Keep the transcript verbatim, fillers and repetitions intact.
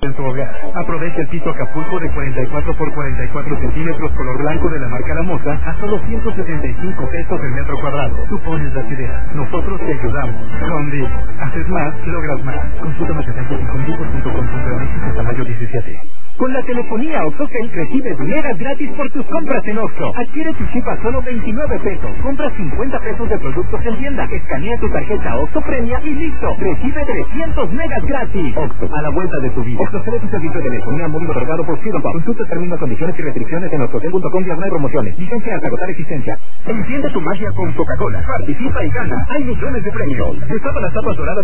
en tu hogar. Aprovecha el piso Acapulco de cuarenta y cuatro por cuarenta y cuatro centímetros color blanco de la marca La Moza a solo ciento setenta y cinco pesos el metro cuadrado. Tú pones las ideas, nosotros te ayudamos. Home Depot. Haces más, logras más. Consulta más detalles en home depot punto com punto m x hasta mayo diecisiete. Con la telefonía OxxoPay recibes megas gratis por tus compras en Oxxo. Adquiere tu chip a solo veintinueve pesos. Compra cincuenta pesos de productos en tienda. Escanea tu tarjeta Oxxo Premia y listo. Recibe trescientos megas gratis. Oxxo, a la vuelta de tu vida. Oxxo será tu servicio de telefonía móvil otorgado por Freedom Pop. Consulta términos, condiciones y restricciones en oxxocel punto com diagonal promociones. Vigencia hasta agotar existencia. Enciende tu magia con Coca-Cola. Participa y gana. Hay millones de premios. Destapa las tapas doradas